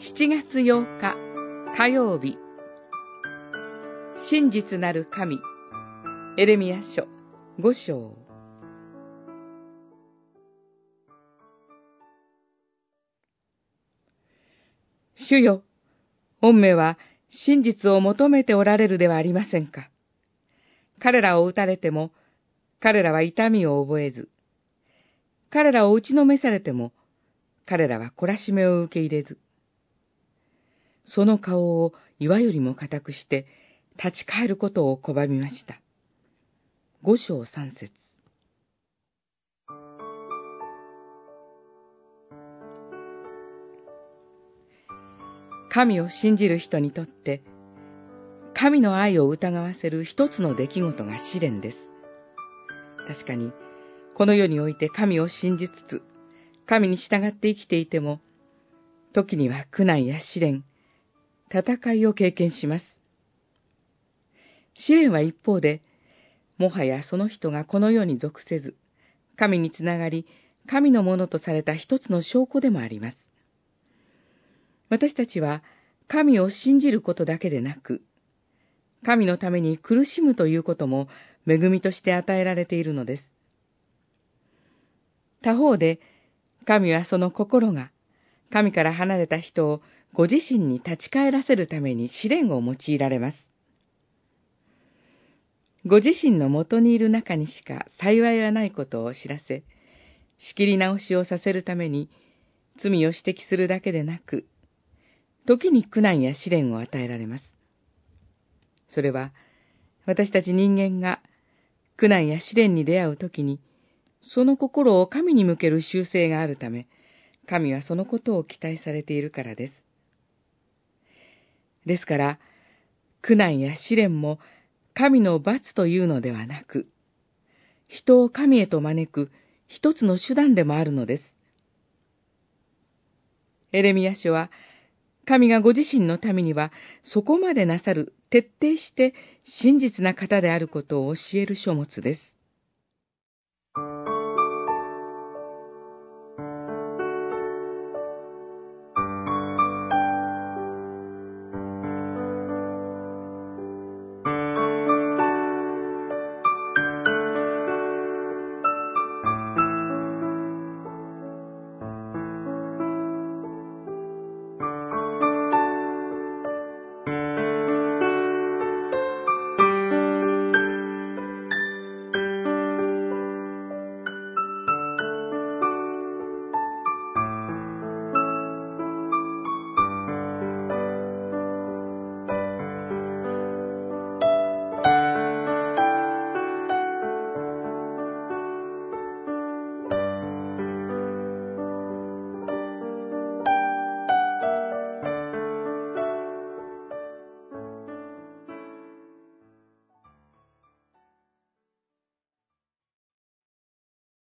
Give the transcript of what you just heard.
7月8日火曜日、真実なる神、エレミヤ書5章。主よ、御目は真実を求めておられるではありませんか。彼らを撃たれても、彼らは痛みを覚えず、彼らを打ちのめされても、彼らは懲らしめを受け入れず、その顔を岩よりも固くして、立ち返ることを拒みました。5章3節。神を信じる人にとって、神の愛を疑わせる一つの出来事が試練です。確かに、この世において神を信じつつ、神に従って生きていても、時には苦難や試練、戦いを経験します。試練は一方で、もはやその人がこの世に属せず、神につながり、神のものとされた一つの証拠でもあります。私たちは神を信じることだけでなく、神のために苦しむということも恵みとして与えられているのです。他方で、神はその心が神から離れた人をご自身に立ち返らせるために試練を用いられます。ご自身の元にいる中にしか幸いはないことを知らせ、仕切り直しをさせるために罪を指摘するだけでなく、時に苦難や試練を与えられます。それは、私たち人間が苦難や試練に出会うときに、その心を神に向ける習性があるため、神はそのことを期待されているからです。ですから、苦難や試練も神の罰というのではなく、人を神へと招く一つの手段でもあるのです。エレミヤ書は、神がご自身のためにはそこまでなさる徹底して真実な方であることを教える書物です。